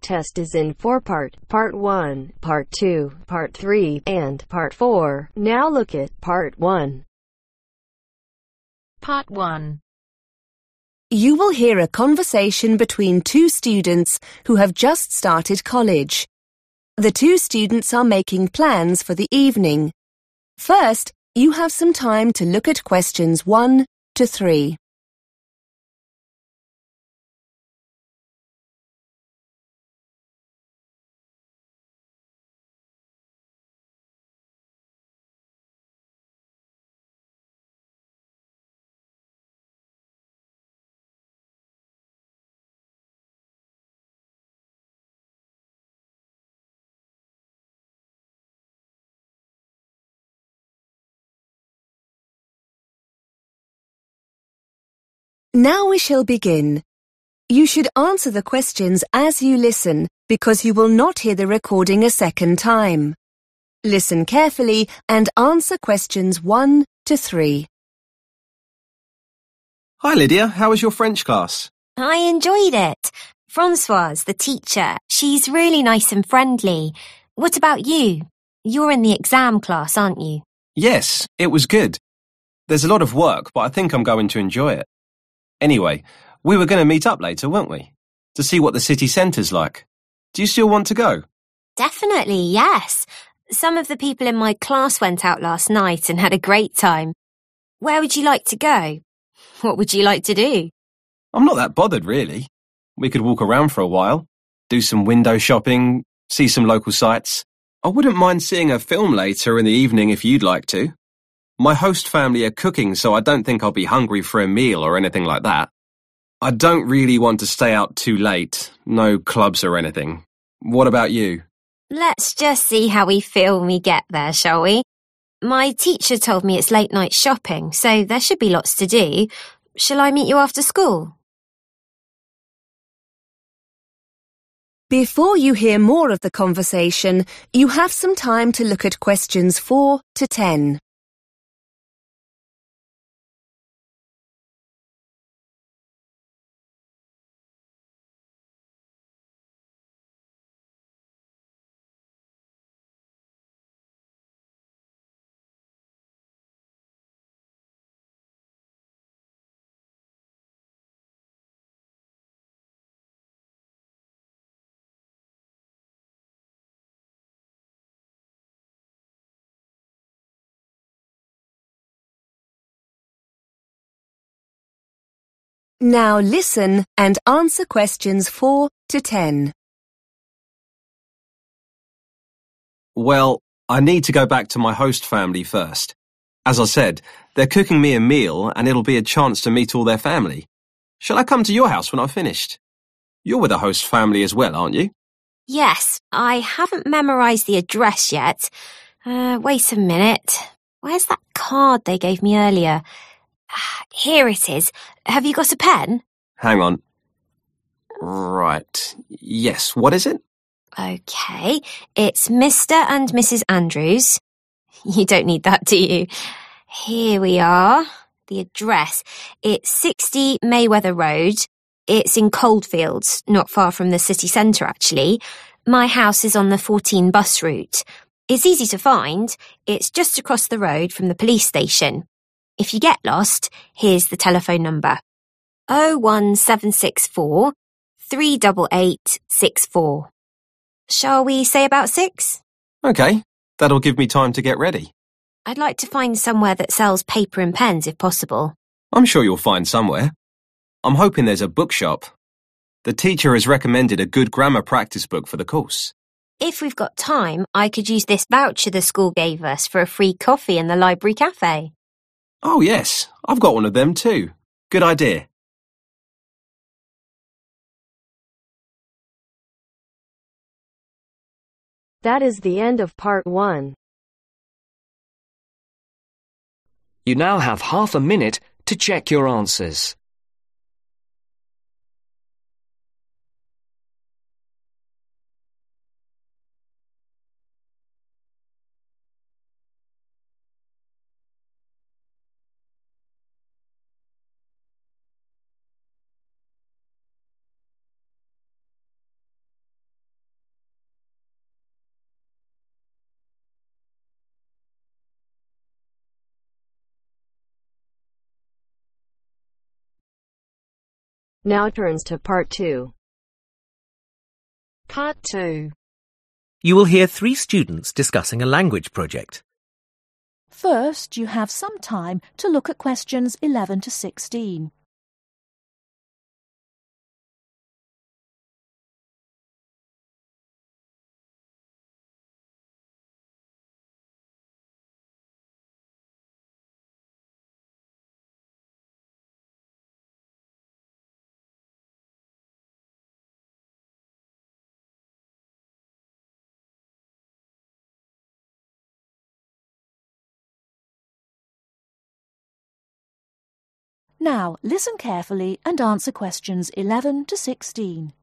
test is in 4 parts: Part 1, Part 2, Part 3, and Part 4. Now look at Part 1. Part 1. You will hear a conversation between two students who have just started college. The two students are making plans for the evening. First, you have some time to look at questions 1 to 3. Now we shall begin. You should answer the questions as you listen, because you will not hear the recording a second time. Listen carefully and answer questions 1 to 3. Hi Lydia, how was your French class? I enjoyed it. Françoise, the teacher, she's really nice and friendly. What about you? You're in the exam class, aren't you? Yes, it was good. There's a lot of work, but I think I'm going to enjoy it. Anyway, we were going to meet up later, weren't we? To see what the city centre's like. Do you still want to go? Definitely, yes. Some of the people in my class went out last night and had a great time. Where would you like to go? What would you like to do? I'm not that bothered, really. We could walk around for a while, do some window shopping, see some local sights. I wouldn't mind seeing a film later in the evening if you'd like to. My host family are cooking, so I don't think I'll be hungry for a meal or anything like that. I don't really want to stay out too late, no clubs or anything. What about you? Let's just see how we feel when we get there, shall we? My teacher told me it's late night shopping, so there should be lots to do. Shall I meet you after school? Before you hear more of the conversation, you have some time to look at questions 4 to 10. Now listen and answer questions 4 to 10. Well, I need to go back to my host family first. As I said, they're cooking me a meal and it'll be a chance to meet all their family. Shall I come to your house when I've finished? You're with the host family as well, aren't you? Yes, I haven't memorised the address yet. Wait a minute. Where's that card they gave me earlier? Here it is. Have you got a pen? Hang on. Right. Yes, what is it? OK, it's Mr. and Mrs. Andrews. You don't need that, do you? Here we are. The address. It's 60 Mayweather Road. It's in Coldfields, not far from the city centre, actually. My house is on the 14 bus route. It's easy to find. It's just across the road from the police station. If you get lost, here's the telephone number. 01764 388 64. Shall we say about 6? OK, that'll give me time to get ready. I'd like to find somewhere that sells paper and pens if possible. I'm sure you'll find somewhere. I'm hoping there's a bookshop. The teacher has recommended a good grammar practice book for the course. If we've got time, I could use this voucher the school gave us for a free coffee in the library cafe. Oh yes, I've got one of them too. Good idea. That is the end of Part 1. You now have half a minute to check your answers. Now turns to Part 2. Part 2. You will hear 3 students discussing a language project. First, you have some time to look at questions 11 to 16. Now, listen carefully and answer questions 11 to 16.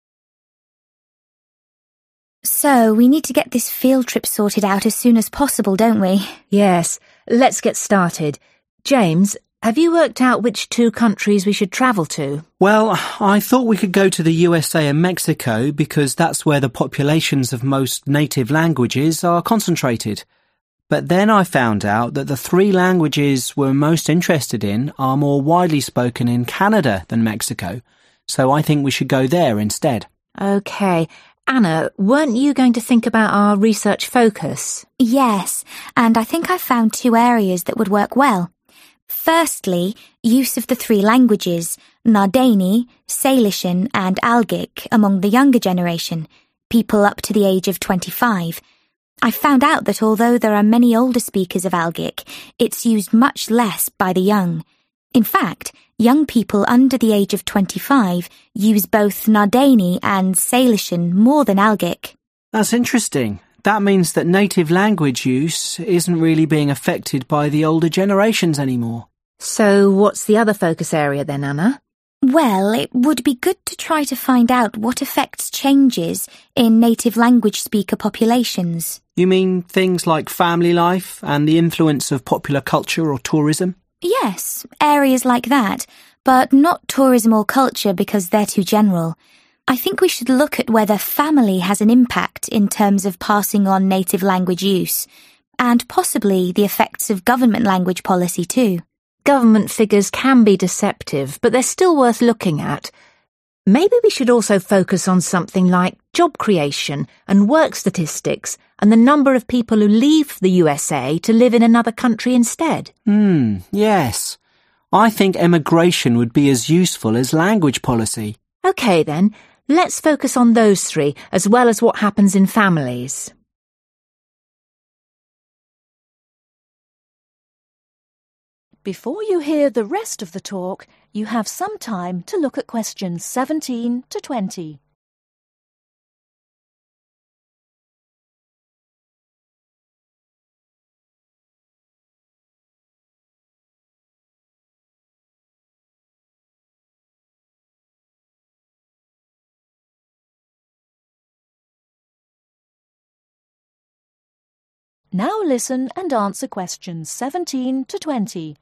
So, we need to get this field trip sorted out as soon as possible, don't we? Yes, let's get started. James, have you worked out which 2 countries we should travel to? Well, I thought we could go to the USA and Mexico because that's where the populations of most native languages are concentrated. But then I found out that the 3 languages we're most interested in are more widely spoken in Canada than Mexico, so I think we should go there instead. OK. Anna, weren't you going to think about our research focus? Yes, and I think I found 2 areas that would work well. Firstly, use of the 3 languages, Nardini, Salishan and Algic among the younger generation, people up to the age of 25. I found out that although there are many older speakers of Algic, it's used much less by the young. In fact, young people under the age of 25 use both Nardini and Salishan more than Algic. That's interesting. That means that native language use isn't really being affected by the older generations anymore. So what's the other focus area then, Anna? Well, it would be good to try to find out what affects changes in native language speaker populations. You mean things like family life and the influence of popular culture or tourism? Yes, areas like that, but not tourism or culture because they're too general. I think we should look at whether family has an impact in terms of passing on native language use, and possibly the effects of government language policy too. Government figures can be deceptive, but they're still worth looking at. Maybe we should also focus on something like job creation and work statistics and the number of people who leave the USA to live in another country instead. Yes. I think emigration would be as useful as language policy. OK then, let's focus on those 3 as well as what happens in families. Before you hear the rest of the talk, you have some time to look at questions 17 to 20. Now listen and answer questions 17 to 20.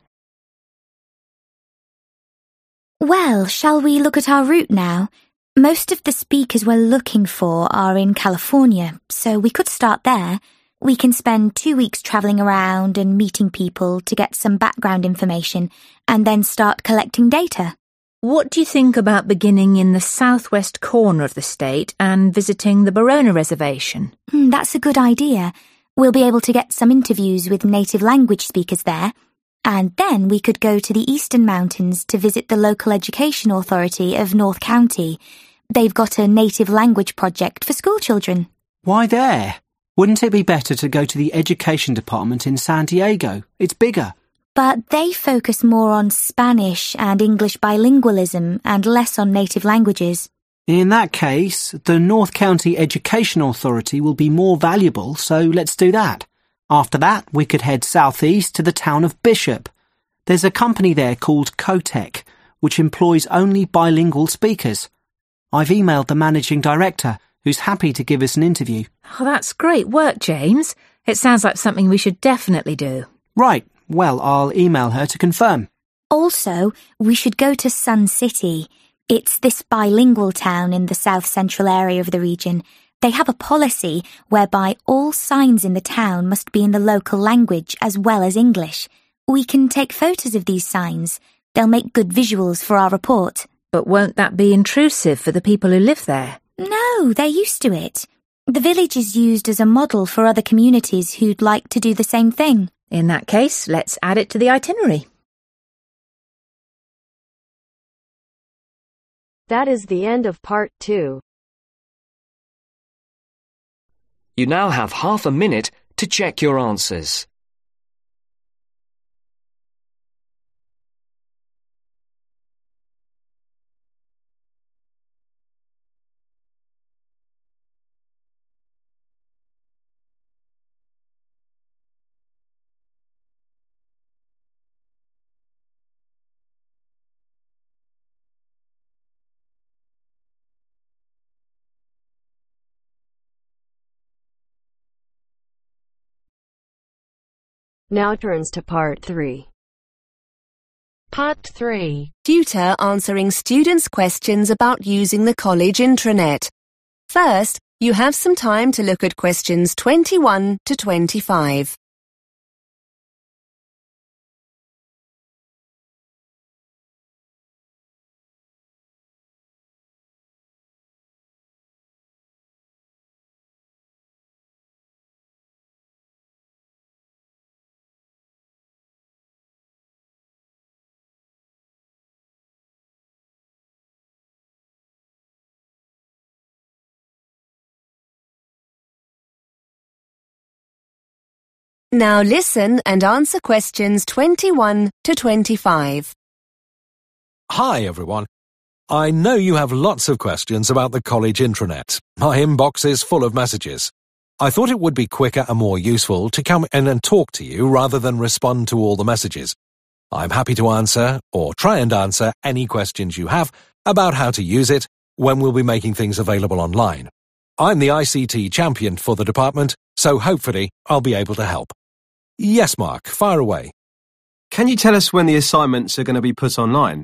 Well, shall we look at our route now? Most of the speakers we're looking for are in California, so we could start there. We can spend 2 weeks travelling around and meeting people to get some background information, and then start collecting data. What do you think about beginning in the southwest corner of the state and visiting the Borona Reservation? That's a good idea. We'll be able to get some interviews with native language speakers there. And then we could go to the Eastern Mountains to visit the local education authority of North County. They've got a native language project for school children. Why there? Wouldn't it be better to go to the education department in San Diego? It's bigger. But they focus more on Spanish and English bilingualism and less on native languages. In that case, the North County Education Authority will be more valuable, so let's do that. After that, we could head southeast to the town of Bishop. There's a company there called Cotec, which employs only bilingual speakers. I've emailed the managing director, who's happy to give us an interview. Oh, that's great work, James. It sounds like something we should definitely do. Right. Well, I'll email her to confirm. Also, we should go to Sun City. It's this bilingual town in the south-central area of the region. They have a policy whereby all signs in the town must be in the local language as well as English. We can take photos of these signs. They'll make good visuals for our report. But won't that be intrusive for the people who live there? No, they're used to it. The village is used as a model for other communities who'd like to do the same thing. In that case, let's add it to the itinerary. That is the end of part 2. You now have half a minute to check your answers. Now turns to part 3. Part 3. Tutor answering students' questions about using the college intranet. First, you have some time to look at questions 21 to 25. Now listen and answer questions 21 to 25. Hi, everyone. I know you have lots of questions about the college intranet. My inbox is full of messages. I thought it would be quicker and more useful to come in and talk to you rather than respond to all the messages. I'm happy to answer, or try and answer, any questions you have about how to use it when we'll be making things available online. I'm the ICT champion for the department, so hopefully I'll be able to help. Yes, Mark, fire away. Can you tell us when the assignments are going to be put online?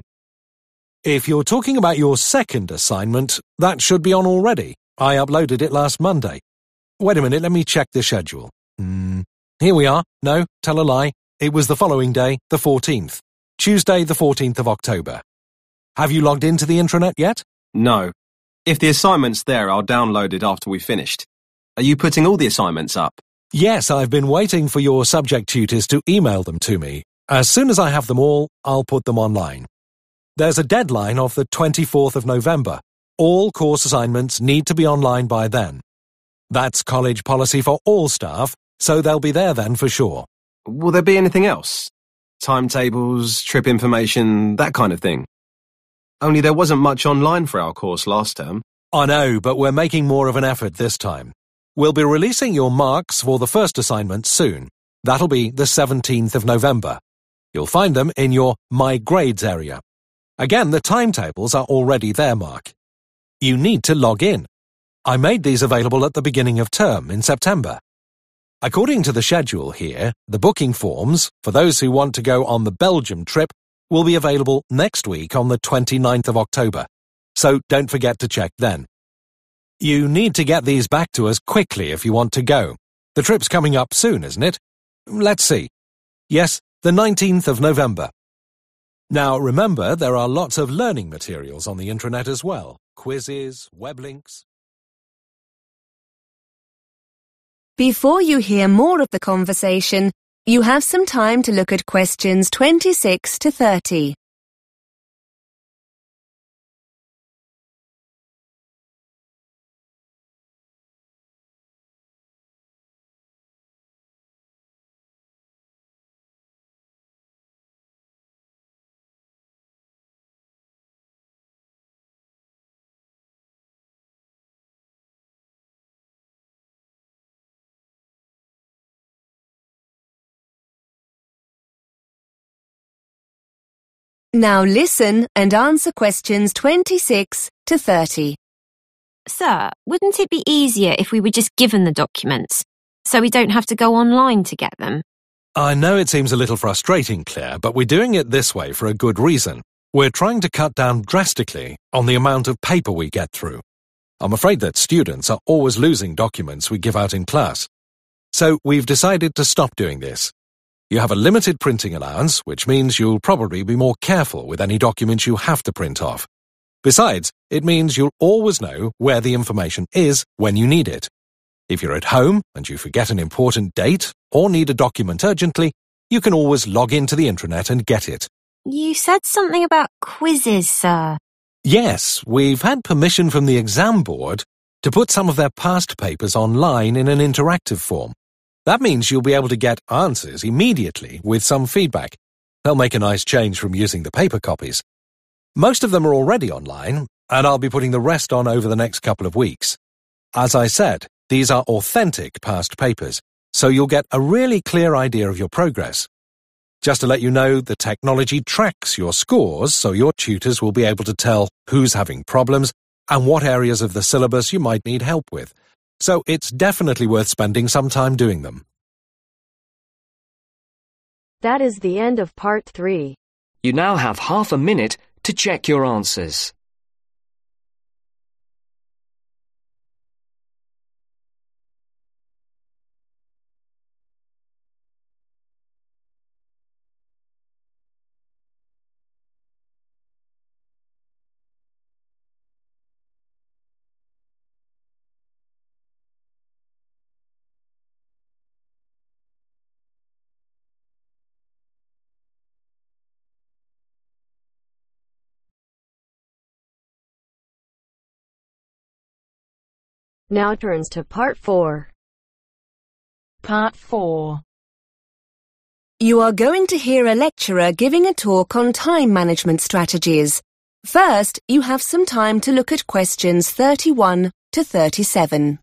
If you're talking about your second assignment, that should be on already. I uploaded it last Monday. Wait a minute, let me check the schedule. Here we are. No, tell a lie. It was the following day, the 14th. Tuesday, the 14th of October. Have you logged into the intranet yet? No. If the assignment's there, I'll download it after we've finished. Are you putting all the assignments up? Yes, I've been waiting for your subject tutors to email them to me. As soon as I have them all, I'll put them online. There's a deadline of the 24th of November. All course assignments need to be online by then. That's college policy for all staff, so they'll be there then for sure. Will there be anything else? Timetables, trip information, that kind of thing? Only there wasn't much online for our course last term. I know, but we're making more of an effort this time. We'll be releasing your marks for the first assignment soon. That'll be the 17th of November. You'll find them in your My Grades area. Again, the timetables are already there, Mark. You need to log in. I made these available at the beginning of term in September. According to the schedule here, the booking forms, for those who want to go on the Belgium trip, will be available next week on the 29th of October. So don't forget to check then. You need to get these back to us quickly if you want to go. The trip's coming up soon, isn't it? Let's see. Yes, the 19th of November. Now remember, there are lots of learning materials on the intranet as well. Quizzes, web links. Before you hear more of the conversation, you have some time to look at questions 26 to 30. Now listen and answer questions 26 to 30. Sir, wouldn't it be easier if we were just given the documents, so we don't have to go online to get them? I know it seems a little frustrating, Claire, but we're doing it this way for a good reason. We're trying to cut down drastically on the amount of paper we get through. I'm afraid that students are always losing documents we give out in class. So we've decided to stop doing this. You have a limited printing allowance, which means you'll probably be more careful with any documents you have to print off. Besides, it means you'll always know where the information is when you need it. If you're at home and you forget an important date or need a document urgently, you can always log into the intranet and get it. You said something about quizzes, sir. Yes, we've had permission from the exam board to put some of their past papers online in an interactive form. That means you'll be able to get answers immediately with some feedback. They'll make a nice change from using the paper copies. Most of them are already online, and I'll be putting the rest on over the next couple of weeks. As I said, these are authentic past papers, so you'll get a really clear idea of your progress. Just to let you know, the technology tracks your scores, so your tutors will be able to tell who's having problems and what areas of the syllabus you might need help with. So it's definitely worth spending some time doing them. That is the end of part 3. You now have half a minute to check your answers. Now turns to part 4. Part 4. You are going to hear a lecturer giving a talk on time management strategies. First, you have some time to look at questions 31 to 37.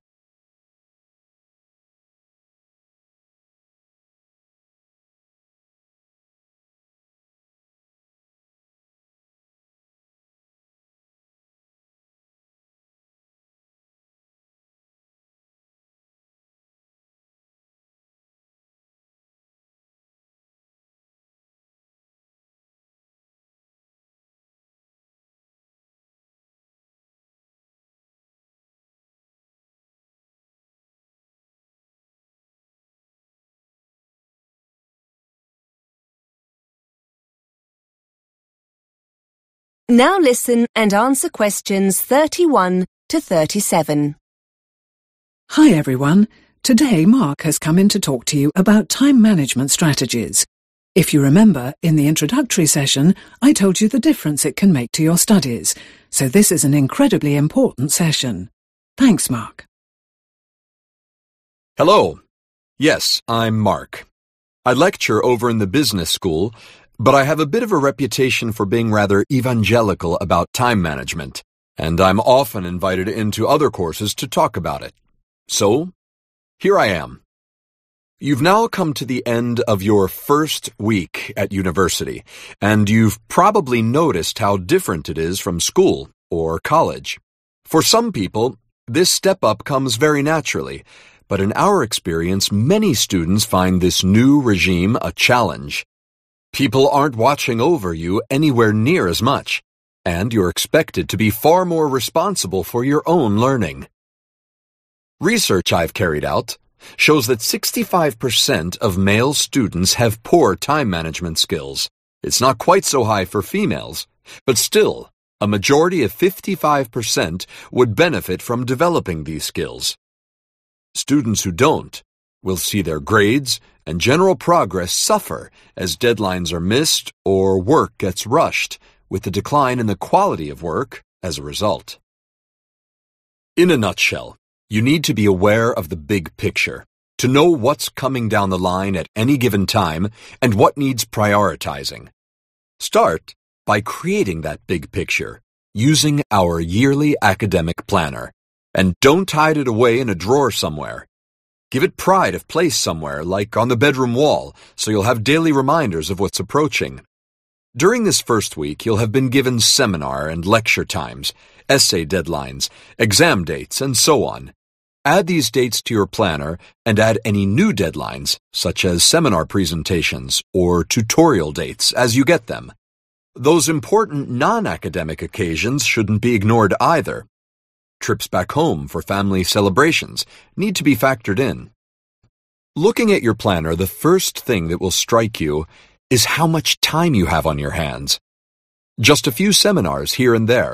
Now listen and answer questions 31 to 37. Hi everyone. Today Mark has come in to talk to you about time management strategies. If you remember, in the introductory session, I told you the difference it can make to your studies, so this is an incredibly important session. Thanks, Mark. Hello. Yes, I'm Mark. I lecture over in the business school, but I have a bit of a reputation for being rather evangelical about time management, and I'm often invited into other courses to talk about it. So, here I am. You've now come to the end of your first week at university, and you've probably noticed how different it is from school or college. For some people, this step up comes very naturally, but in our experience, many students find this new regime a challenge. People aren't watching over you anywhere near as much, and you're expected to be far more responsible for your own learning. Research I've carried out shows that 65% of male students have poor time management skills. It's not quite so high for females, but still, a majority of 55% would benefit from developing these skills. Students who don't will see their grades and general progress suffer as deadlines are missed or work gets rushed, with a decline in the quality of work as a result. In a nutshell, you need to be aware of the big picture, to know what's coming down the line at any given time and what needs prioritizing. Start by creating that big picture, using our yearly academic planner, and don't hide it away in a drawer somewhere. Give it pride of place somewhere, like on the bedroom wall, so you'll have daily reminders of what's approaching. During this first week, you'll have been given seminar and lecture times, essay deadlines, exam dates, and so on. Add these dates to your planner and add any new deadlines, such as seminar presentations or tutorial dates, as you get them. Those important non-academic occasions shouldn't be ignored either. Trips back home for family celebrations need to be factored in. Looking at your planner, the first thing that will strike you is how much time you have on your hands. Just a few seminars here and there,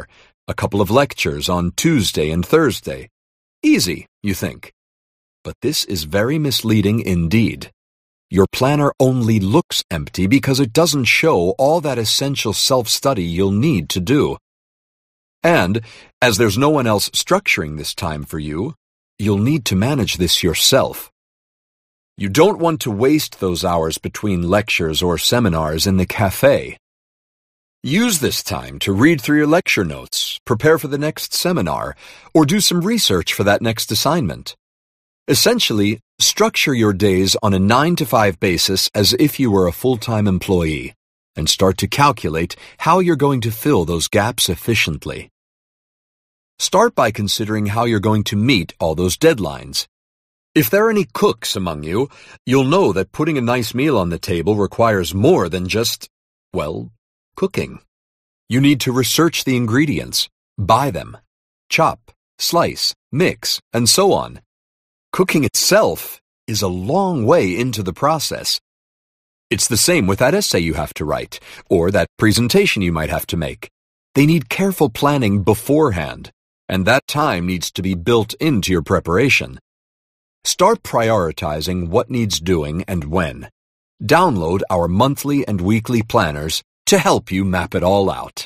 A couple of lectures on Tuesday and Thursday. Easy, you think. But this is very misleading indeed. Your planner only looks empty because it doesn't show all that essential self-study you'll need to do. And, as there's no one else structuring this time for you, you'll need to manage this yourself. You don't want to waste those hours between lectures or seminars in the cafe. Use this time to read through your lecture notes, prepare for the next seminar, or do some research for that next assignment. Essentially, structure your days on a 9-to-5 basis as if you were a full-time employee, and start to calculate how you're going to fill those gaps efficiently. Start by considering how you're going to meet all those deadlines. If there are any cooks among you, you'll know that putting a nice meal on the table requires more than just, well, cooking. You need to research the ingredients, buy them, chop, slice, mix, and so on. Cooking itself is a long way into the process. It's the same with that essay you have to write, or that presentation you might have to make. They need careful planning beforehand, and that time needs to be built into your preparation. Start prioritizing what needs doing and when. Download our monthly and weekly planners to help you map it all out.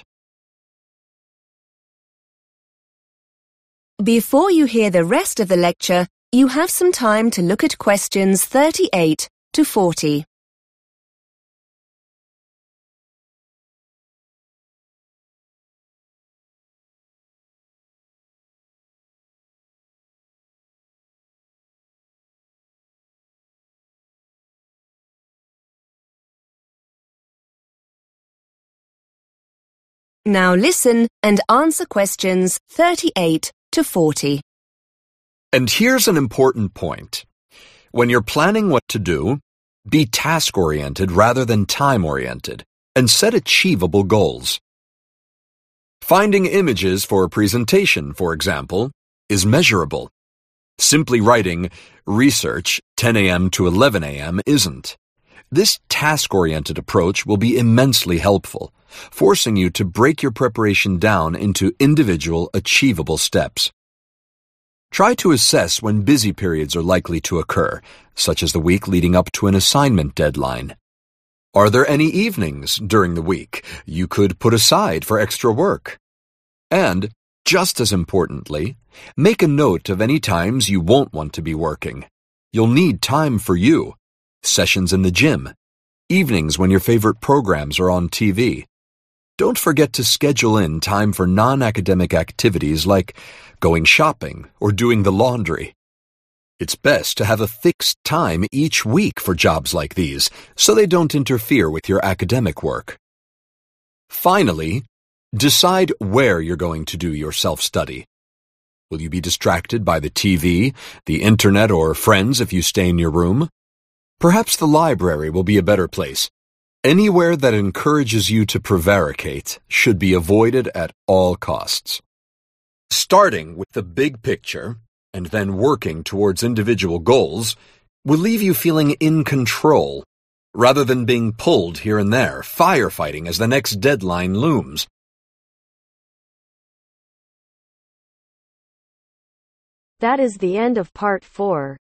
Before you hear the rest of the lecture, you have some time to look at questions 38 to 40. Now listen and answer questions 38 to 40. And here's an important point. When you're planning what to do, be task-oriented rather than time-oriented, and set achievable goals. Finding images for a presentation, for example, is measurable. Simply writing research 10 a.m. to 11 a.m. isn't. This task-oriented approach will be immensely helpful, forcing you to break your preparation down into individual, achievable steps. Try to assess when busy periods are likely to occur, such as the week leading up to an assignment deadline. Are there any evenings during the week you could put aside for extra work? And, just as importantly, make a note of any times you won't want to be working. You'll need time for you. Sessions in the gym, evenings when your favorite programs are on TV. Don't forget to schedule in time for non-academic activities like going shopping or doing the laundry. It's best to have a fixed time each week for jobs like these, so they don't interfere with your academic work. Finally, decide where you're going to do your self-study. Will you be distracted by the TV, the internet, or friends if you stay in your room? Perhaps the library will be a better place. Anywhere that encourages you to prevaricate should be avoided at all costs. Starting with the big picture and then working towards individual goals will leave you feeling in control, rather than being pulled here and there, firefighting as the next deadline looms. That is the end of part 4.